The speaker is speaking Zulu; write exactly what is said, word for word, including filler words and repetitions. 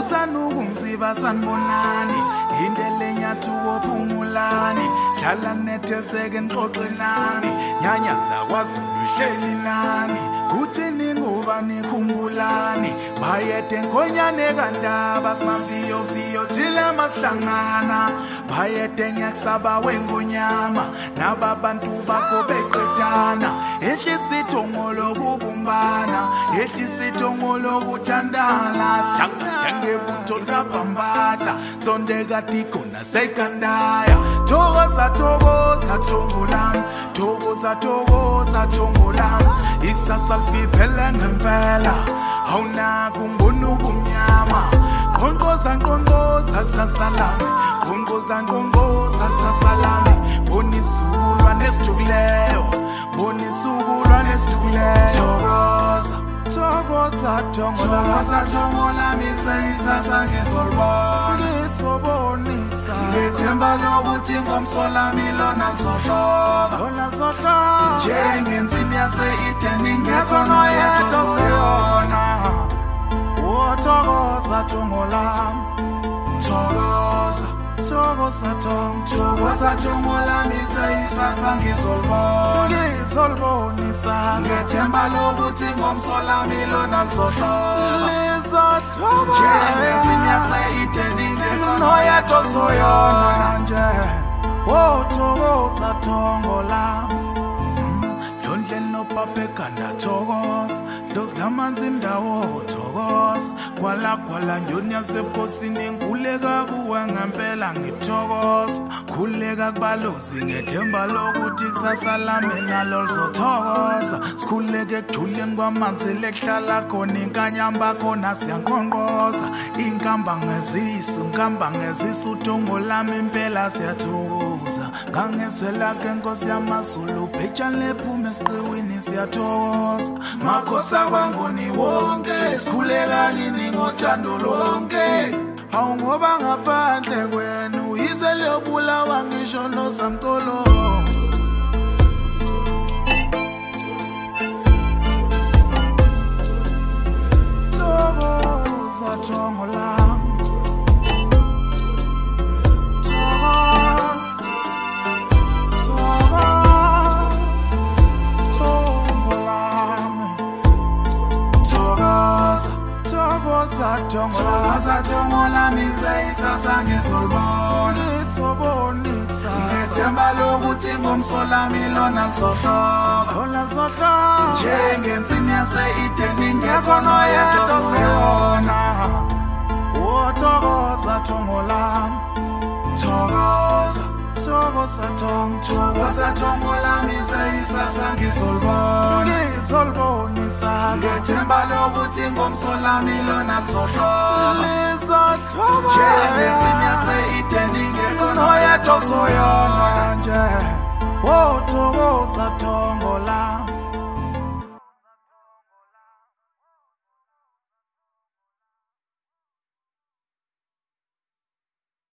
Sanukunziba sanbonani indele nyathu wophumulani dlala netheseke nxoxelani nyanyaza kwaZulu nani kuthini ngoba nikhumbulani bayede nkonyane kandaba simamviyo viyo thila masihlangana bayede ngiyakusaba wengunyama nababantu bakho beqedana ehlisitho ngolokubumbana ehlisitho ngolokuthandana ngebutho likabhambatha sondeka tikona sekandaya thokoza thokoza thongo lami thokoza thokoza thongo lami ikusasa lifiphele ngempela awunaka umbona ubumnyama qonqoza qonqoza sasalami qonqoza qonqoza sasalami bonisukulwa nesijukuleyo bonisukulwa nesijukuleyo thokoza Thokoza thongo Thokoza thongo lami seyisasa ngizolibona Ngisobonisa Ngethemba lokuthi ngomsolami lona lizohloka Lona lizohloka Njengenzimi yase-Edeni ngekho noyedwa oseyona Oh thokoza thongo lami Thokoza Thokoza thongo Thokoza thongo lami seyisasa ngizolibona Ngizolibonisa Ngethemba lokuthi ngomsolami lona lizohloka Lizohloka Njengenzimi yase-Edeni ngekho noyedwa oseyona nje Oh thokoza thongo lami Londle nopapa ekhanda thokoza Dlozi lamanzi indawo thokoza Kwala kwala njoni yasephosini nguleka kuwe ngempela ngithokoza Khuleka kubalozi ngethemba lokuthi kusasa lami nalo lizothokoza Sikhuleke ekujuleni kwamanzi lekuhlala khona inkanyamba khona siyanqonqoza Inkamba ngezisu inkamba ngezisu uthongo lami impela siyathokoza Ngangezwela ke Nkosi yamaZulu picture lephume esiqiwini siyathokoza Makhosa kwangoni wonke sikhuleka kini ngothando lonke Hawu ngoba ngaphandle kwenu izwe lobulawa ngisho nosamcolo Thokoza thongo lami Thokoza thongo lami seyisasa ngizolibona Ngisobonisa Ngethemba lokuthi ngomsolami lona lizohloka Lona lizohloka Njengenzimi yase-Edeni ngekho noyedwa oseyona Oh thokoza thongo lami Thokoza Thokoza thongo Thokoza thongo lami seyisasa ngizolibona Ngizolibonisa Ngethemba lokuthi ngomsolami lona lizohloka Lizohloka Njengenzimi yase-Edeni ngekho noyedwa oseyona nje Oh thokoza thongo lami